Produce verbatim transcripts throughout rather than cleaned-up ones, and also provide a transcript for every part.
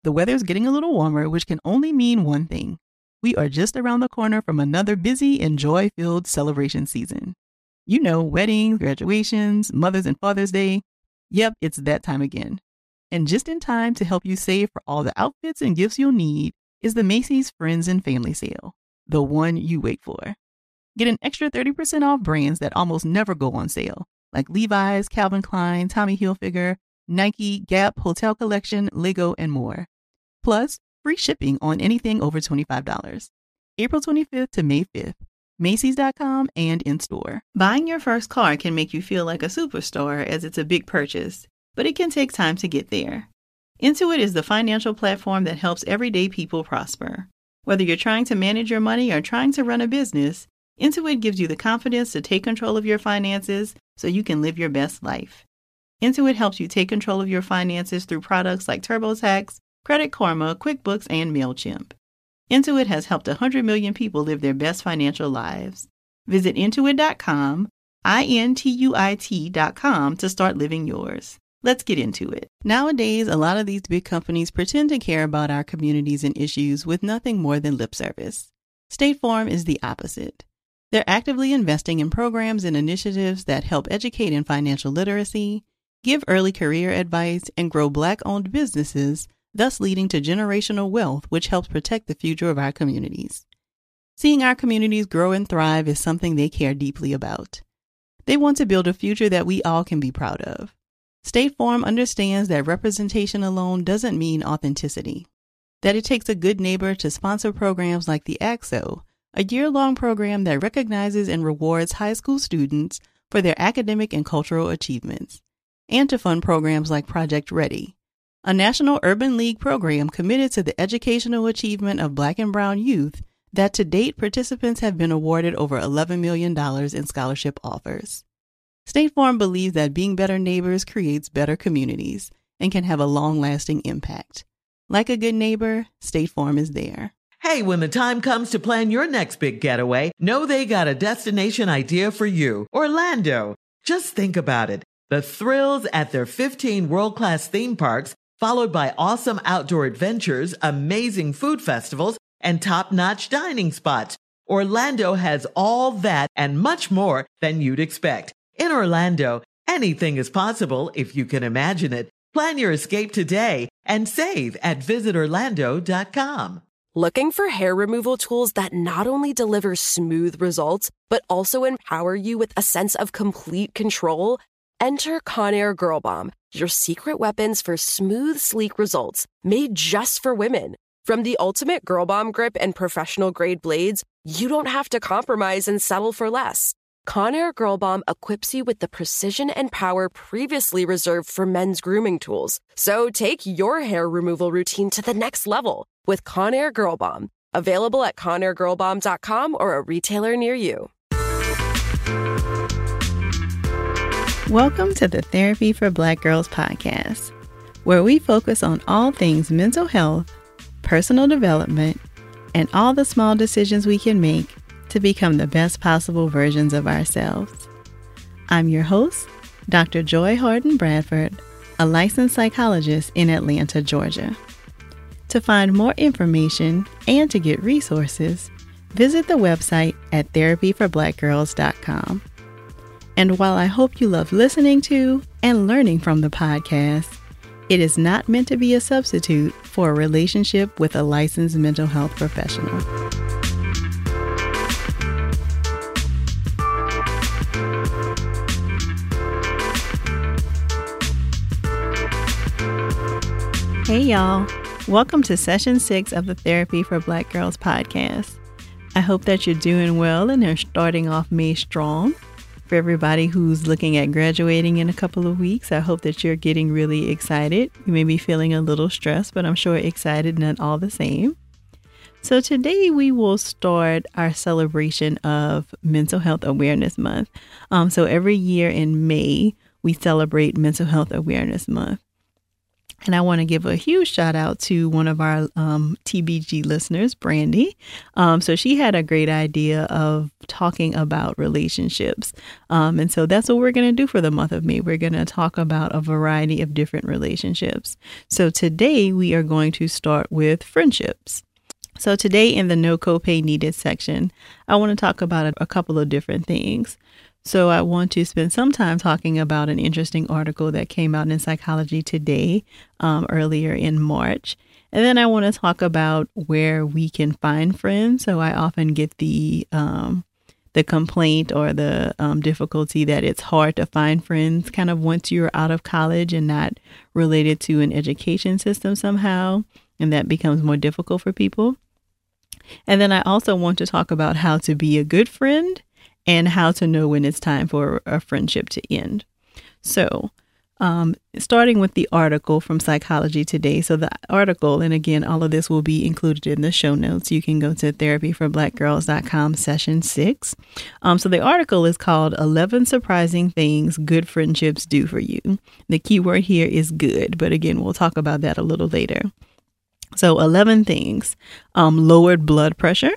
the weather's getting a little warmer, which can only mean one thing. We are just around the corner from another busy and joy-filled celebration season. You know, weddings, graduations, Mother's and Father's Day. Yep, it's that time again. And just in time to help you save for all the outfits and gifts you'll need is the Macy's Friends and Family Sale, the one you wait for. Get an extra thirty percent off brands that almost never go on sale, like Levi's, Calvin Klein, Tommy Hilfiger, Nike, Gap, Hotel Collection, Lego, and more. Plus, free shipping on anything over twenty-five dollars. April twenty-fifth to May fifth. Macy's dot com and in-store. Buying your first car can make you feel like a superstar as it's a big purchase, but it can take time to get there. Intuit is the financial platform that helps everyday people prosper. Whether you're trying to manage your money or trying to run a business, Intuit gives you the confidence to take control of your finances so you can live your best life. Intuit helps you take control of your finances through products like TurboTax, Credit Karma, QuickBooks, and MailChimp. Intuit has helped one hundred million people live their best financial lives. Visit Intuit dot com, I N T U I T dot com to start living yours. Let's get into it. Nowadays, a lot of these big companies pretend to care about our communities and issues with nothing more than lip service. State Farm is the opposite. They're actively investing in programs and initiatives that help educate in financial literacy, give early career advice, and grow Black-owned businesses, thus leading to generational wealth, which helps protect the future of our communities. Seeing our communities grow and thrive is something they care deeply about. They want to build a future that we all can be proud of. State Farm understands that representation alone doesn't mean authenticity, that it takes a good neighbor to sponsor programs like the A C S O, a year-long program that recognizes and rewards high school students for their academic and cultural achievements, and to fund programs like Project Ready, a National Urban League program committed to the educational achievement of Black and Brown youth that to date participants have been awarded over eleven million dollars in scholarship offers. State Farm believes that being better neighbors creates better communities and can have a long-lasting impact. Like a good neighbor, State Farm is there. Hey, when the time comes to plan your next big getaway, know they got a destination idea for you. Orlando. Just think about it. The thrills at their fifteen world-class theme parks, followed by awesome outdoor adventures, amazing food festivals, and top-notch dining spots. Orlando has all that and much more than you'd expect. In Orlando, anything is possible if you can imagine it. Plan your escape today and save at visit orlando dot com. Looking for hair removal tools that not only deliver smooth results, but also empower you with a sense of complete control? Enter Conair Girl Bomb, your secret weapons for smooth, sleek results, made just for women. From the ultimate Girl Bomb grip and professional-grade blades, you don't have to compromise and settle for less. Conair Girl Bomb equips you with the precision and power previously reserved for men's grooming tools. So take your hair removal routine to the next level with Conair Girl Bomb. Available at conair girl bomb dot com or a retailer near you. Welcome to the Therapy for Black Girls podcast, where we focus on all things mental health, personal development, and all the small decisions we can make to become the best possible versions of ourselves. I'm your host, Doctor Joy Harden Bradford, a licensed psychologist in Atlanta, Georgia. To find more information and to get resources, visit the website at therapy for black girls dot com. And while I hope you love listening to and learning from the podcast, it is not meant to be a substitute for a relationship with a licensed mental health professional. Hey y'all, welcome to session six of the Therapy for Black Girls podcast. I hope that you're doing well and are starting off May strong. For everybody who's looking at graduating in a couple of weeks, I hope that you're getting really excited. You may be feeling a little stressed, but I'm sure excited and all the same. So today we will start our celebration of Mental Health Awareness Month. Um, so every year in May, we celebrate Mental Health Awareness Month. And I want to give a huge shout out to one of our um, T B G listeners, Brandy. Um, so she had a great idea of talking about relationships. Um, and so that's what we're going to do for the month of May. We're going to talk about a variety of different relationships. So today we are going to start with friendships. So today in the No Copay Needed section, I want to talk about a, a couple of different things. So I want to spend some time talking about an interesting article that came out in Psychology Today um, earlier in March. And then I want to talk about where we can find friends. So I often get the um, the complaint or the um, difficulty that it's hard to find friends kind of once you're out of college and not related to an education system somehow. And that becomes more difficult for people. And then I also want to talk about how to be a good friend and how to know when it's time for a friendship to end. So um, starting with the article from Psychology Today. So the article, and again, all of this will be included in the show notes. You can go to therapy for black girls dot com session six. Um, so the article is called eleven Surprising Things Good Friendships Do For You. The key word here is good, but again, we'll talk about that a little later. So eleven things: um, lowered blood pressure,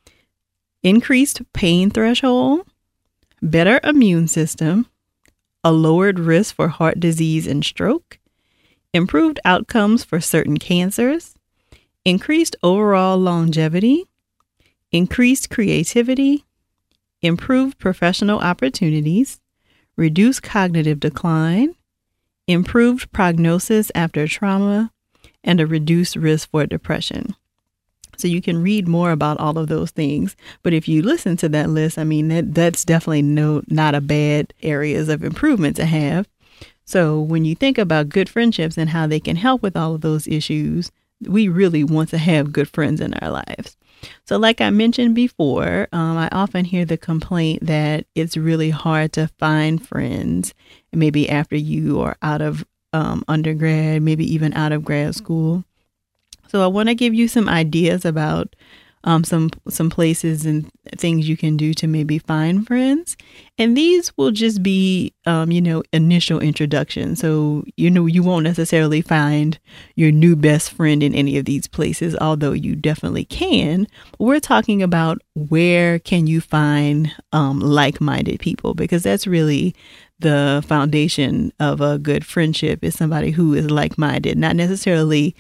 increased pain threshold, better immune system, a lowered risk for heart disease and stroke, improved outcomes for certain cancers, increased overall longevity, increased creativity, improved professional opportunities, reduced cognitive decline, improved prognosis after trauma, and a reduced risk for depression. So you can read more about all of those things. But if you listen to that list, I mean, that that's definitely no not a bad areas of improvement to have. So when you think about good friendships and how they can help with all of those issues, we really want to have good friends in our lives. So like I mentioned before, um, I often hear the complaint that it's really hard to find friends, maybe after you are out of um, undergrad, maybe even out of grad school. So I want to give you some ideas about um, some some places and things you can do to maybe find friends. And these will just be, um, you know, initial introduction. So, you know, you won't necessarily find your new best friend in any of these places, although you definitely can. We're talking about where can you find um, like-minded people, because that's really the foundation of a good friendship, is somebody who is like-minded, not necessarily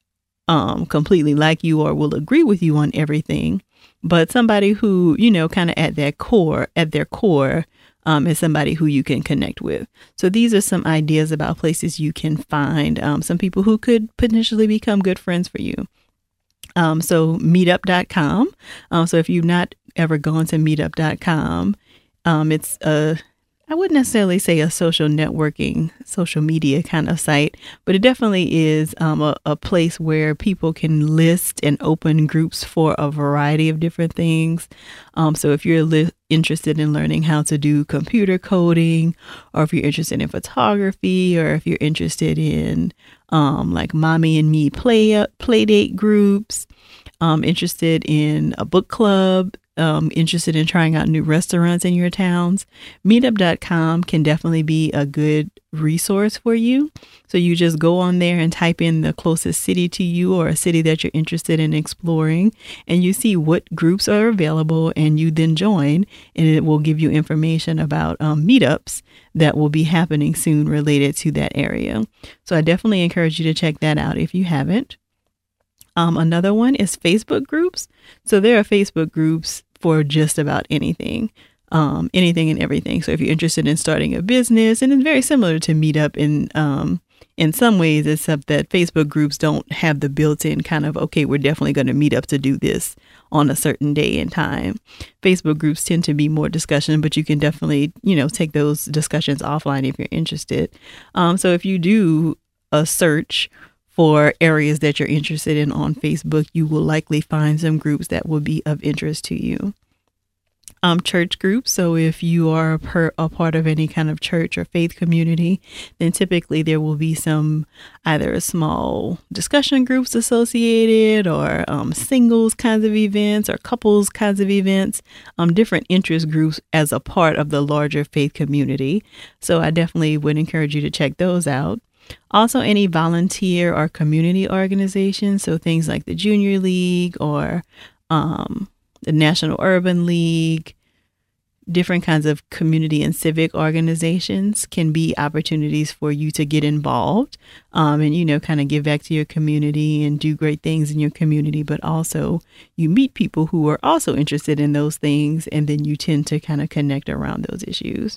Um, completely like you or will agree with you on everything, but somebody who, you know, kind of at their core, at their core, um, is somebody who you can connect with. So these are some ideas about places you can find um, some people who could potentially become good friends for you. Um, so meetup dot com. Um, so if you've not ever gone to meetup dot com, um, it's a I wouldn't necessarily say a social networking, social media kind of site, but it definitely is um, a, a place where people can list and open groups for a variety of different things. Um, so if you're li- interested in learning how to do computer coding, or if you're interested in photography, or if you're interested in um, like mommy and me play uh, play date groups, um, interested in a book club, Um, interested in trying out new restaurants in your towns, meetup dot com can definitely be a good resource for you. So you just go on there and type in the closest city to you or a city that you're interested in exploring, and you see what groups are available, and you then join, and it will give you information about um, meetups that will be happening soon related to that area. So I definitely encourage you to check that out if you haven't. Um, another one is Facebook groups. So there are Facebook groups for just about anything, um, anything and everything. So if you're interested in starting a business, and it's very similar to Meetup in um, in some ways, except that Facebook groups don't have the built-in kind of, okay, we're definitely going to meet up to do this on a certain day and time. Facebook groups tend to be more discussion, but you can definitely, you know, take those discussions offline if you're interested. Um, so if you do a search for areas that you're interested in on Facebook, you will likely find some groups that will be of interest to you. Um, church groups. So if you are a, per, a part of any kind of church or faith community, then typically there will be some either small discussion groups associated, or um, singles kinds of events, or couples kinds of events, um, different interest groups as a part of the larger faith community. So I definitely would encourage you to check those out. Also, any volunteer or community organizations, so things like the Junior League or um, the National Urban League, different kinds of community and civic organizations can be opportunities for you to get involved um, and, you know, kind of give back to your community and do great things in your community. But also you meet people who are also interested in those things, and then you tend to kind of connect around those issues.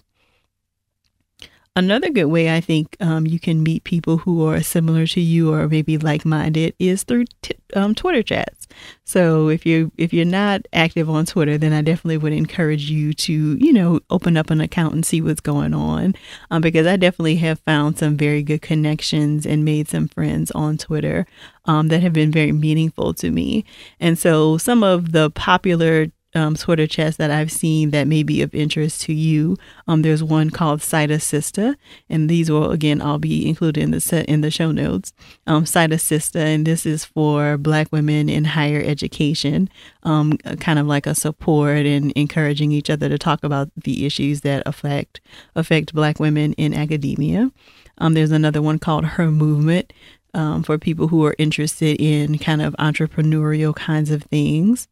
Another good way I think um, you can meet people who are similar to you or maybe like-minded is through t- um, Twitter chats. So if you if you're not active on Twitter, then I definitely would encourage you to, you know, open up an account and see what's going on, um, because I definitely have found some very good connections and made some friends on Twitter um, that have been very meaningful to me. And so some of the popular Um, Twitter chats that I've seen that may be of interest to you. Um, there's one called Cita Sista, and these will again all be included in the set in the show notes. Um, Cita Sista, and this is for Black women in higher education, um, kind of like a support and encouraging each other to talk about the issues that affect affect Black women in academia. Um, there's another one called Her Movement, um, for people who are interested in kind of entrepreneurial kinds of things.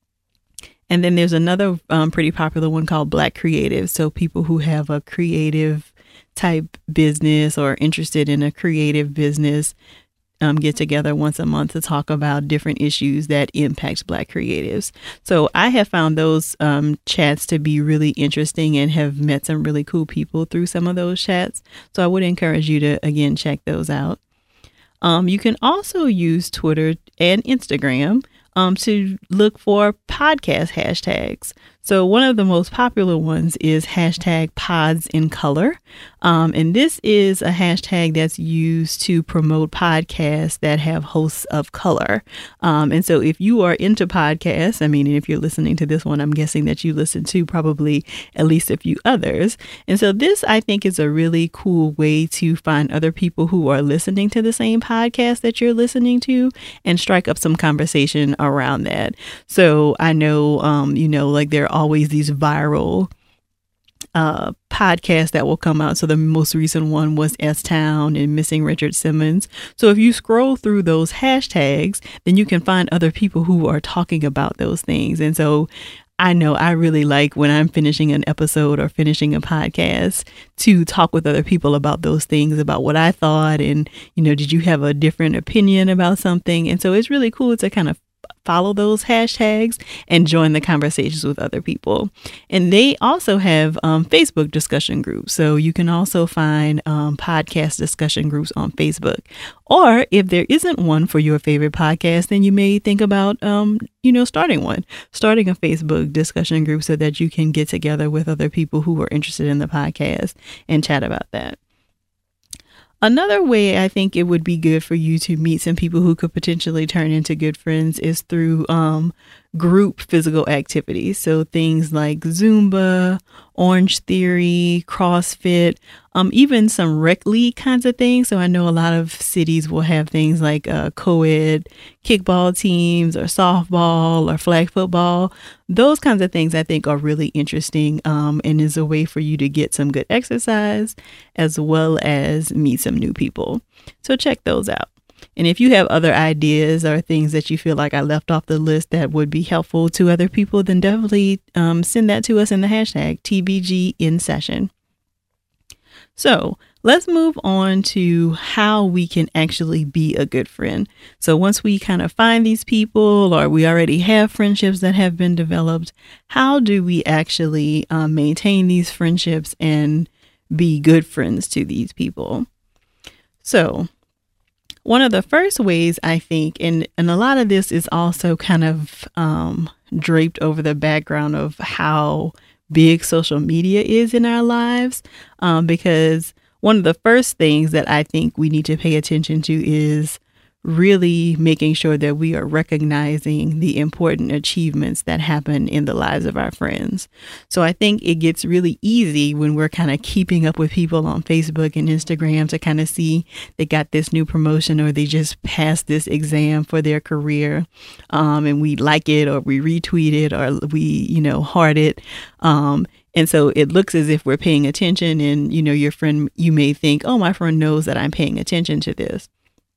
And then there's another um, pretty popular one called Black Creatives. So people who have a creative type business or interested in a creative business um, get together once a month to talk about different issues that impact Black creatives. So I have found those um, chats to be really interesting and have met some really cool people through some of those chats. So I would encourage you to, again, check those out. Um, you can also use Twitter and Instagram Um, to look for podcast hashtags. So one of the most popular ones is hashtag pods in color. Um, and this is a hashtag that's used to promote podcasts that have hosts of color. Um, and so if you are into podcasts, I mean, if you're listening to this one, I'm guessing that you listen to probably at least a few others. And so this, I think, is a really cool way to find other people who are listening to the same podcast that you're listening to and strike up some conversation around that. So I know, um, you know, like there are always these viral uh, podcasts that will come out. So the most recent one was S-Town and Missing Richard Simmons. So if you scroll through those hashtags, then you can find other people who are talking about those things. And so I know I really like when I'm finishing an episode or finishing a podcast to talk with other people about those things, about what I thought. And, you know, did you have a different opinion about something? And so it's really cool to kind of follow those hashtags and join the conversations with other people. And they also have um, Facebook discussion groups. So you can also find um, podcast discussion groups on Facebook. Or if there isn't one for your favorite podcast, then you may think about, um, you know, starting one, starting a Facebook discussion group so that you can get together with other people who are interested in the podcast and chat about that. Another way I think it would be good for you to meet some people who could potentially turn into good friends is through um, group physical activities. So things like Zumba, Orange Theory, CrossFit, um, even some rec league kinds of things. So I know a lot of cities will have things like uh, co-ed kickball teams or softball or flag football. Those kinds of things I think are really interesting um, and is a way for you to get some good exercise as well as meet some new people. So check those out. And if you have other ideas or things that you feel like I left off the list that would be helpful to other people, then definitely um, send that to us in the hashtag T B G in session. So let's move on to how we can actually be a good friend. So once we kind of find these people or we already have friendships that have been developed, how do we actually um, maintain these friendships and be good friends to these people? So one of the first ways I think, and, and a lot of this is also kind of um, draped over the background of how big social media is in our lives, um, because one of the first things that I think we need to pay attention to is really making sure that we are recognizing the important achievements that happen in the lives of our friends. So I think it gets really easy when we're kind of keeping up with people on Facebook and Instagram to kind of see they got this new promotion or they just passed this exam for their career, um, and we like it or we retweet it or we, you know, heart it. Um, And so it looks as if we're paying attention, and, you know, your friend, you may think, oh, my friend knows that I'm paying attention to this.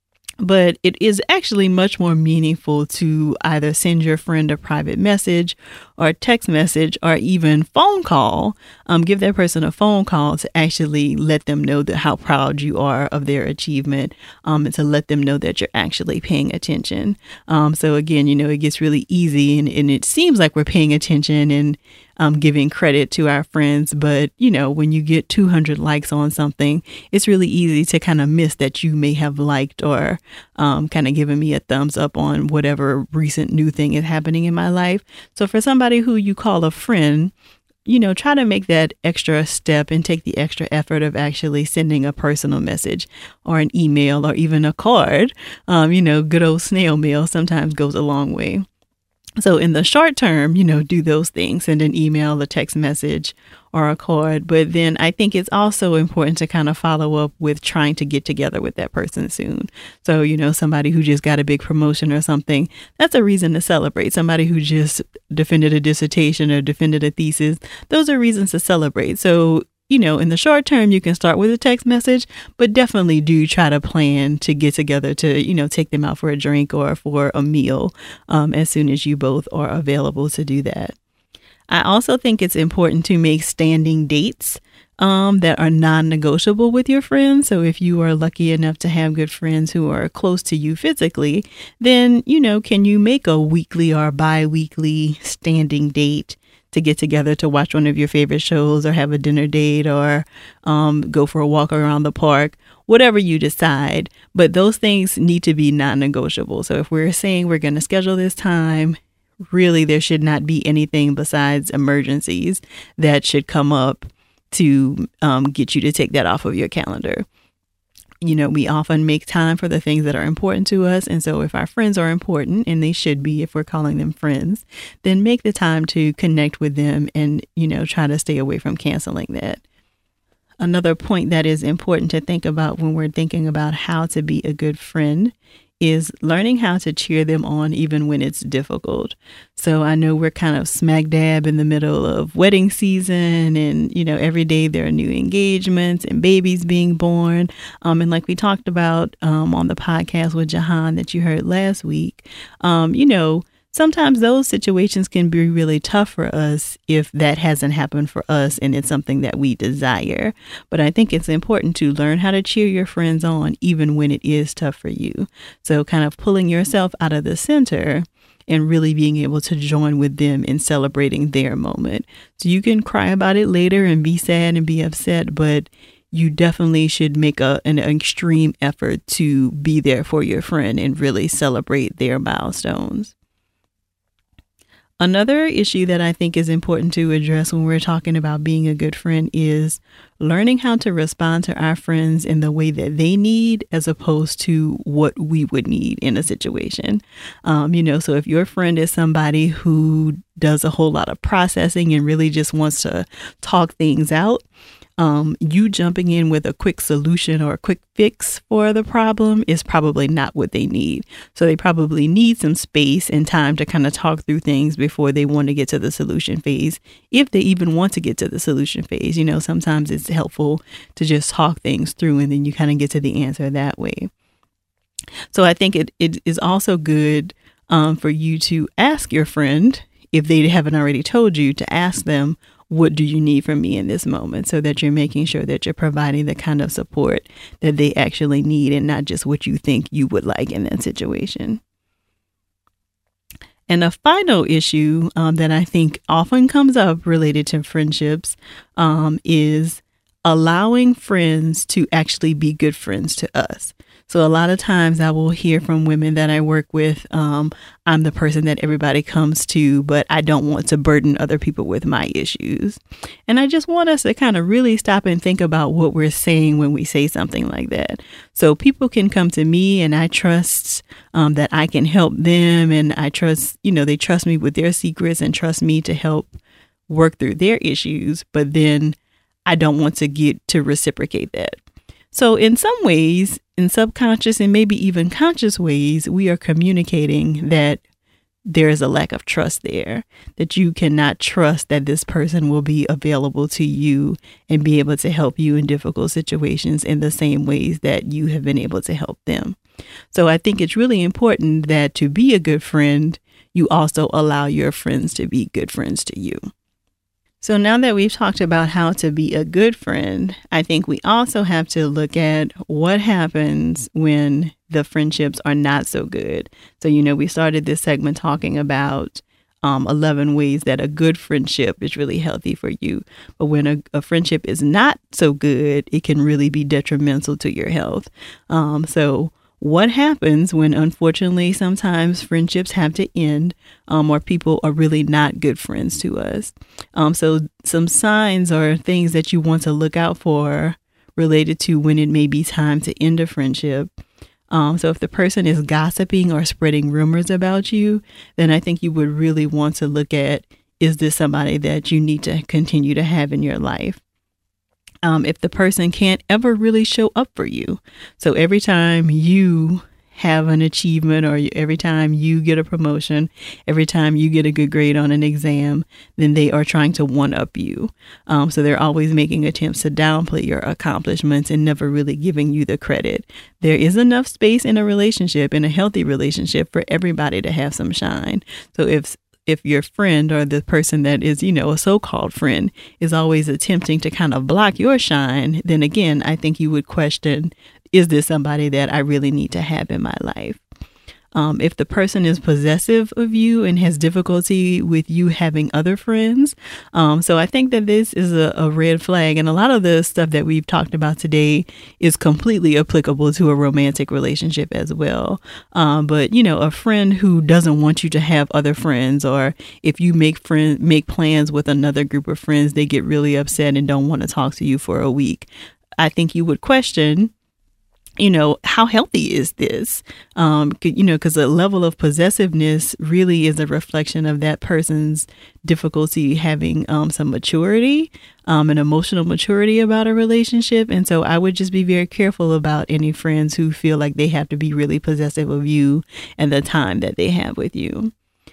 But it is actually much more meaningful to either send your friend a private message or a text message or even phone call. Um, give that person a phone call to actually let them know that how proud you are of their achievement, um, and to let them know that you're actually paying attention. Um, so again, you know, it gets really easy, and, and it seems like we're paying attention and Um, giving credit to our friends. But, you know, when you get two hundred likes on something, it's really easy to kind of miss that you may have liked or um, kind of given me a thumbs up on whatever recent new thing is happening in my life. So for somebody who you call a friend, you know, try to make that extra step and take the extra effort of actually sending a personal message or an email or even a card. Um, you know, good old snail mail sometimes goes a long way. So in the short term, you know, do those things, send an email, a text message, or a card. But then I think it's also important to kind of follow up with trying to get together with that person soon. So, you know, somebody who just got a big promotion or something, that's a reason to celebrate. Somebody who just defended a dissertation or defended a thesis, those are reasons to celebrate. So, you know, in the short term, you can start with a text message, but definitely do try to plan to get together to, you know, take them out for a drink or for a meal um, as soon as you both are available to do that. I also think it's important to make standing dates um, that are non-negotiable with your friends. So if you are lucky enough to have good friends who are close to you physically, then, you know, can you make a weekly or bi-weekly standing date to get together to watch one of your favorite shows or have a dinner date or um, go for a walk around the park, whatever you decide. But those things need to be non-negotiable. So if we're saying we're going to schedule this time, really there should not be anything besides emergencies that should come up to um, get you to take that off of your calendar. You know, we often make time for the things that are important to us. And so if our friends are important, and they should be if we're calling them friends, then make the time to connect with them and, you know, try to stay away from canceling that. Another point that is important to think about when we're thinking about how to be a good friend is learning how to cheer them on even when it's difficult. So I know we're kind of smack dab in the middle of wedding season, and, you know, every day there are new engagements and babies being born. Um, and like we talked about um, on the podcast with Jahan that you heard last week, um, you know, sometimes those situations can be really tough for us if that hasn't happened for us and it's something that we desire. But I think it's important to learn how to cheer your friends on even when it is tough for you. So kind of pulling yourself out of the center and really being able to join with them in celebrating their moment. So you can cry about it later and be sad and be upset, but you definitely should make a, an extreme effort to be there for your friend and really celebrate their milestones. Another issue that I think is important to address when we're talking about being a good friend is learning how to respond to our friends in the way that they need as opposed to what we would need in a situation. Um, you know, so if your friend is somebody who does a whole lot of processing and really just wants to talk things out, Um, you jumping in with a quick solution or a quick fix for the problem is probably not what they need. So they probably need some space and time to kind of talk through things before they want to get to the solution phase, if they even want to get to the solution phase. You know, sometimes it's helpful to just talk things through and then you kind of get to the answer that way. So I think it, it is also good um, for you to ask your friend, if they haven't already told you, to ask them, what do you need from me in this moment, so that you're making sure that you're providing the kind of support that they actually need and not just what you think you would like in that situation. And a final issue um, that I think often comes up related to friendships um, is allowing friends to actually be good friends to us. So a lot of times I will hear from women that I work with, um, I'm the person that everybody comes to, but I don't want to burden other people with my issues. And I just want us to kind of really stop and think about what we're saying when we say something like that. So people can come to me and I trust um, that I can help them, and I trust, you know, they trust me with their secrets and trust me to help work through their issues. But then I don't want to get to reciprocate that. So in some ways, in subconscious and maybe even conscious ways, we are communicating that there is a lack of trust there, that you cannot trust that this person will be available to you and be able to help you in difficult situations in the same ways that you have been able to help them. So I think it's really important that to be a good friend, you also allow your friends to be good friends to you. So now that we've talked about how to be a good friend, I think we also have to look at what happens when the friendships are not so good. So, you know, we started this segment talking about um, eleven ways that a good friendship is really healthy for you. But when a, a friendship is not so good, it can really be detrimental to your health. Um, so what happens when, unfortunately, sometimes friendships have to end um, or people are really not good friends to us? Um, so some signs or things that you want to look out for related to when it may be time to end a friendship. Um, so if the person is gossiping or spreading rumors about you, then I think you would really want to look at, is this somebody that you need to continue to have in your life? Um, if the person can't ever really show up for you. So every time you have an achievement or every time you get a promotion, every time you get a good grade on an exam, then they are trying to one up you. Um, so they're always making attempts to downplay your accomplishments and never really giving you the credit. There is enough space in a relationship, in a healthy relationship, for everybody to have some shine. So if If your friend or the person that is, you know, a so-called friend is always attempting to kind of block your shine, then again, I think you would question, is this somebody that I really need to have in my life? Um, if the person is possessive of you and has difficulty with you having other friends. Um, so I think that this is a, a red flag. And a lot of the stuff that we've talked about today is completely applicable to a romantic relationship as well. Um, but, you know, a friend who doesn't want you to have other friends, or if you make friend, make plans with another group of friends, they get really upset and don't want to talk to you for a week. I think you would question, you know, how healthy is this? Um, you know, because a level of possessiveness really is a reflection of that person's difficulty having um, some maturity, um, and emotional maturity about a relationship. And so I would just be very careful about any friends who feel like they have to be really possessive of you and the time that they have with you.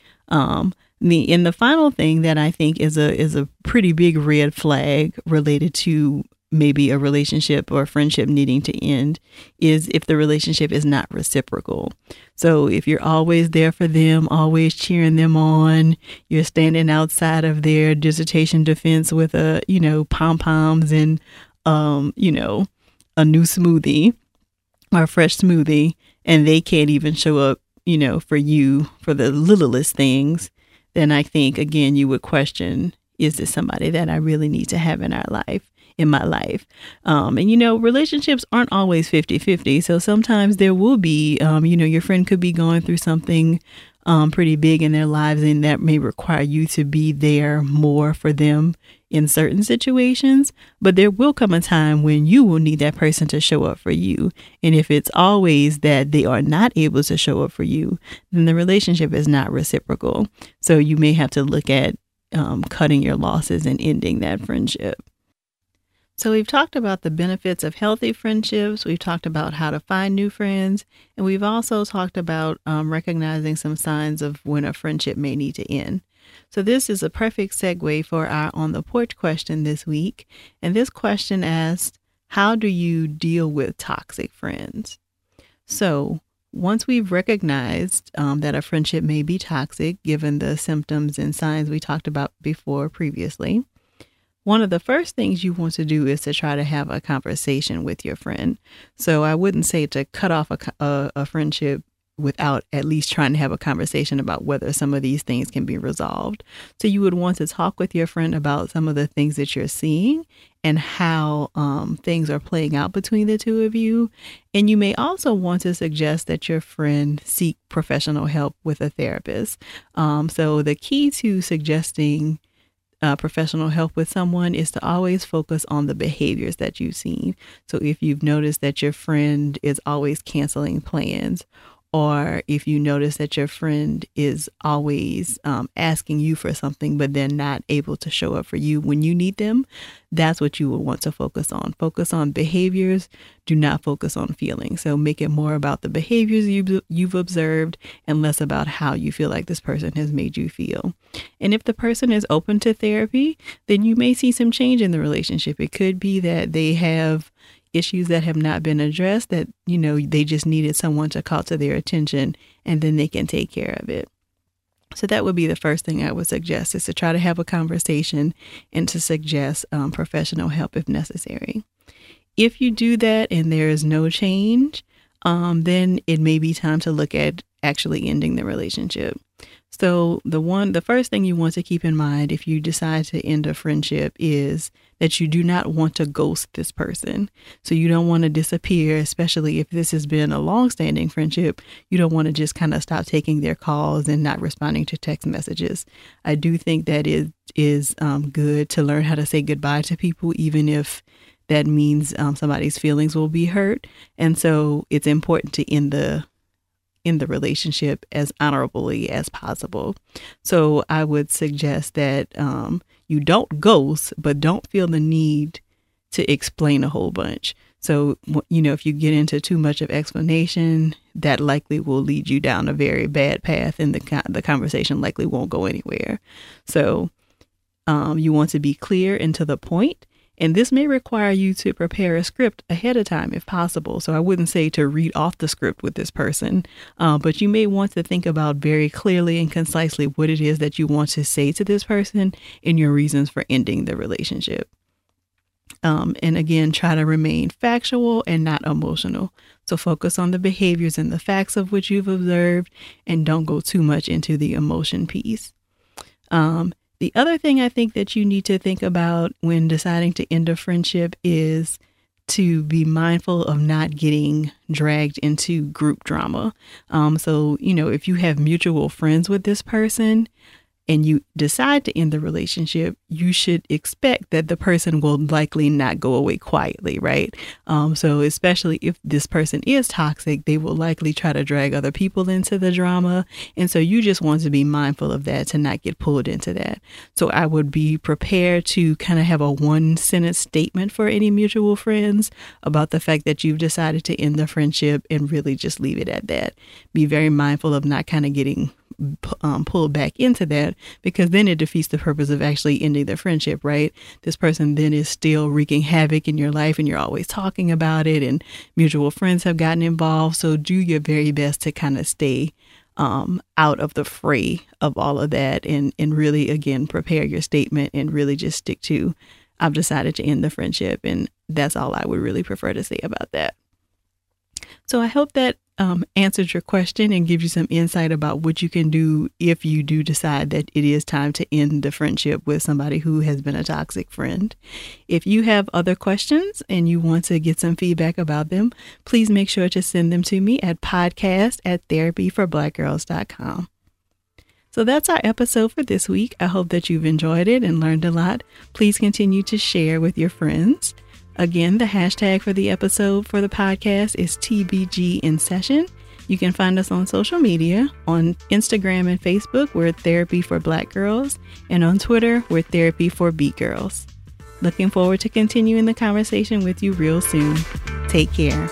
Um, the and the final thing that I think is a is a pretty big red flag related to maybe a relationship or a friendship needing to end is if the relationship is not reciprocal. So if you're always there for them, always cheering them on, you're standing outside of their dissertation defense with a, you know, pom-poms and, um, you know, a new smoothie or a fresh smoothie, and they can't even show up, you know, for you for the littlest things, then I think, again, you would question, is this somebody that I really need to have in our life? in my life. Um, and, you know, relationships aren't always fifty-fifty. So sometimes there will be, um, you know, your friend could be going through something um, pretty big in their lives, and that may require you to be there more for them in certain situations. But there will come a time when you will need that person to show up for you. And if it's always that they are not able to show up for you, then the relationship is not reciprocal. So you may have to look at um, cutting your losses and ending that friendship. So we've talked about the benefits of healthy friendships. We've talked about how to find new friends. And we've also talked about um, recognizing some signs of when a friendship may need to end. So this is a perfect segue for our On the Porch question this week. And this question asks, how do you deal with toxic friends? So once we've recognized um, that a friendship may be toxic, given the symptoms and signs we talked about before previously, one of the first things you want to do is to try to have a conversation with your friend. So I wouldn't say to cut off a, a, a friendship without at least trying to have a conversation about whether some of these things can be resolved. So you would want to talk with your friend about some of the things that you're seeing and how um, things are playing out between the two of you. And you may also want to suggest that your friend seek professional help with a therapist. Um, so the key to suggesting Uh, professional help with someone is to always focus on the behaviors that you've seen. So if you've noticed that your friend is always canceling plans, or if you notice that your friend is always um, asking you for something, but they're not able to show up for you when you need them, that's what you will want to focus on. Focus on behaviors. Do not focus on feelings. So make it more about the behaviors you've, you've observed and less about how you feel like this person has made you feel. And if the person is open to therapy, then you may see some change in the relationship. It could be that they have issues that have not been addressed, that, you know, they just needed someone to call to their attention, and then they can take care of it. So that would be the first thing I would suggest, is to try to have a conversation and to suggest um, professional help if necessary. If you do that and there is no change, um, then it may be time to look at actually ending the relationship. So the one, the first thing you want to keep in mind if you decide to end a friendship is that you do not want to ghost this person. So you don't want to disappear, especially if this has been a long-standing friendship. You don't want to just kind of stop taking their calls and not responding to text messages. I do think that it is um, good to learn how to say goodbye to people, even if that means um, somebody's feelings will be hurt. And so it's important to end the in the relationship as honorably as possible. So I would suggest that um, you don't ghost, but don't feel the need to explain a whole bunch. So, you know, if you get into too much of explanation, that likely will lead you down a very bad path, and the the conversation likely won't go anywhere. So um, you want to be clear and to the point. And this may require you to prepare a script ahead of time if possible. So I wouldn't say to read off the script with this person, uh, but you may want to think about very clearly and concisely what it is that you want to say to this person and your reasons for ending the relationship. Um, and again, try to remain factual and not emotional. So focus on the behaviors and the facts of which you've observed, and don't go too much into the emotion piece. Um, The other thing I think that you need to think about when deciding to end a friendship is to be mindful of not getting dragged into group drama. Um, so, you know, if you have mutual friends with this person and you decide to end the relationship, you should expect that the person will likely not go away quietly, right? Um, so especially if this person is toxic, they will likely try to drag other people into the drama. And so you just want to be mindful of that, to not get pulled into that. So I would be prepared to kind of have a one sentence statement for any mutual friends about the fact that you've decided to end the friendship, and really just leave it at that. Be very mindful of not kind of getting Um, pulled back into that, because then it defeats the purpose of actually ending the friendship, right? This person then is still wreaking havoc in your life, and you're always talking about it, and mutual friends have gotten involved. So do your very best to kind of stay um, out of the fray of all of that, and, and really, again, prepare your statement and really just stick to, I've decided to end the friendship. And that's all I would really prefer to say about that. So I hope that um, answered your question and gives you some insight about what you can do if you do decide that it is time to end the friendship with somebody who has been a toxic friend. If you have other questions and you want to get some feedback about them, please make sure to send them to me at podcast at therapy for black girls dot com. So that's our episode for this week. I hope that you've enjoyed it and learned a lot. Please continue to share with your friends. Again, the hashtag for the episode for the podcast is T B G in Session. You can find us on social media. On Instagram and Facebook, we're Therapy for Black Girls. And on Twitter, we're Therapy for Beat Girls. Looking forward to continuing the conversation with you real soon. Take care.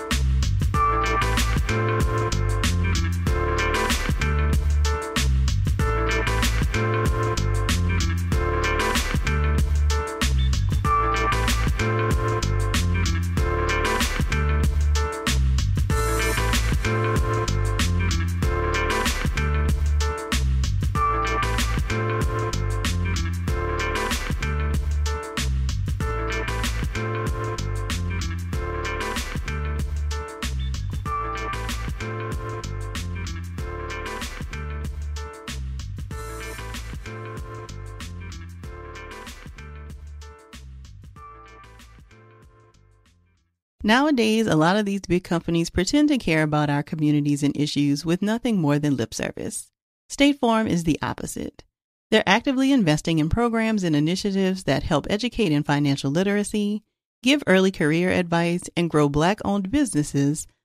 Nowadays, a lot of these big companies pretend to care about our communities and issues with nothing more than lip service. State Farm is the opposite. They're actively investing in programs and initiatives that help educate in financial literacy, give early career advice, and grow Black-owned businesses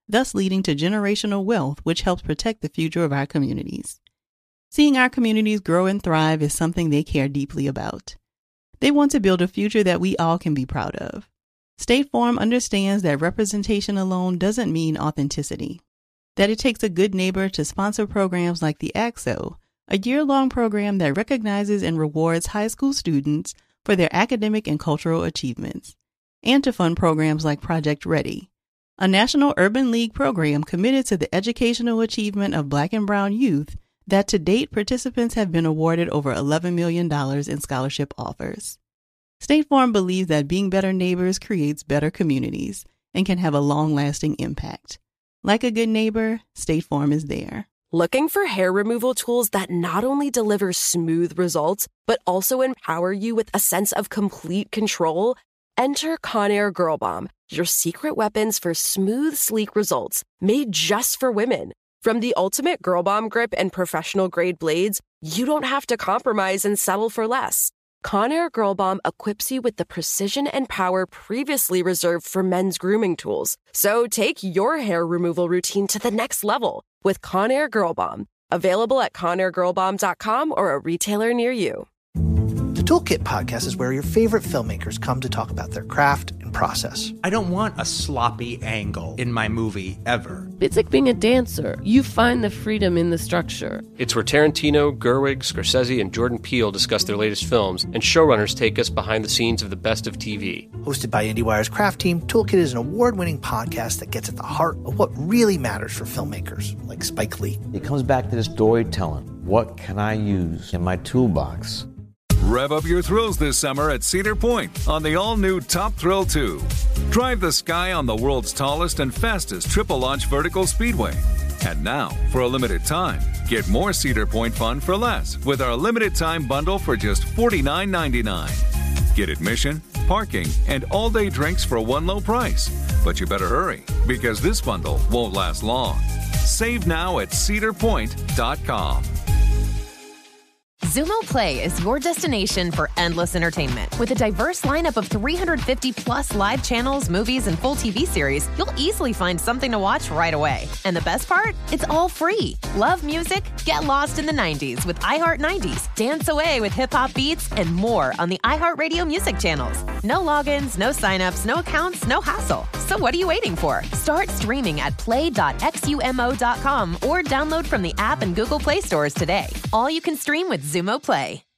thus leading to generational wealth, which helps protect the future of our communities. Seeing our communities grow and thrive is something they care deeply about. They want to build a future that we all can be proud of. State Farm understands that representation alone doesn't mean authenticity, that it takes a good neighbor to sponsor programs like the A C S O, a year-long program that recognizes and rewards high school students for their academic and cultural achievements, and to fund programs like Project Ready, a National Urban League program committed to the educational achievement of Black and Brown youth that to date participants have been awarded over eleven million dollars in scholarship offers. State Farm believes that being better neighbors creates better communities and can have a long-lasting impact. Like a good neighbor, State Farm is there. Looking for hair removal tools that not only deliver smooth results, but also empower you with a sense of complete control? Enter Conair Girl Bomb, your secret weapons for smooth, sleek results, made just for women. From the ultimate Girl Bomb grip and professional-grade blades, you don't have to compromise and settle for less. Conair Girl Bomb equips you with the precision and power previously reserved for men's grooming tools. So take your hair removal routine to the next level with Conair Girl Bomb. Available at conair girl bomb dot com or a retailer near you. The Toolkit podcast is where your favorite filmmakers come to talk about their craft and process. I don't want a sloppy angle in my movie ever. It's like being a dancer. You find the freedom in the structure. It's where Tarantino, Gerwig, Scorsese, and Jordan Peele discuss their latest films, and showrunners take us behind the scenes of the best of T V. Hosted by IndieWire's craft team, Toolkit is an award-winning podcast that gets at the heart of what really matters for filmmakers, like Spike Lee. It comes back to this storytelling. What can I use in my toolbox? Rev up your thrills this summer at Cedar Point on the all-new Top Thrill two. Drive the sky on the world's tallest and fastest triple-launch vertical speedway. And now, for a limited time, get more Cedar Point fun for less with our limited-time bundle for just forty-nine ninety-nine. Get admission, parking, and all-day drinks for one low price. But you better hurry, because this bundle won't last long. Save now at cedar point dot com. Xumo Play is your destination for endless entertainment. With a diverse lineup of three hundred fifty plus live channels, movies, and full T V series, you'll easily find something to watch right away. And the best part? It's all free. Love music? Get lost in the nineties with iHeart nineties. Dance away with hip-hop beats and more on the iHeartRadio music channels. No logins, no signups, no accounts, no hassle. So what are you waiting for? Start streaming at play dot xumo dot com or download from the app and Google Play stores today. All you can stream with Xumo Play.